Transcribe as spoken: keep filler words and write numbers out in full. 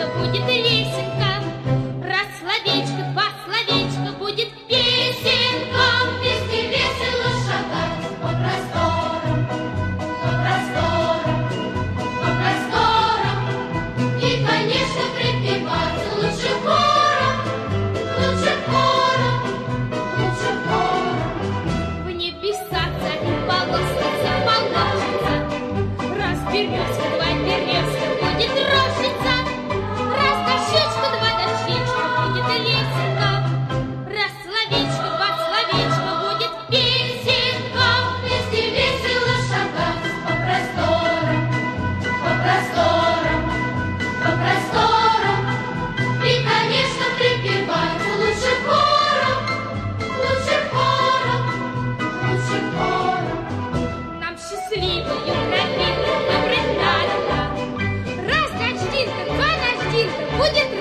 будет лесенка. Раз словечко, два словечка, будет песенка. Вместе весело шагать по просторам, по просторам, по просторам. И, конечно, припевать лучше хором, лучше хором, лучше хором. В небеса царит полосница, полосница. Раз березка, два березка, будет рощица. Раз дощечка, два дощечка, будет лесенка. Раз словечко, два словечка, будет песенка. Вместе весело шагать по просторам, по просторам, по просторам. И, конечно, припевать лучше хором, лучше хором, лучше хором. Нам счастливую новинку обретали. Раз дождинка, два дождинка, будет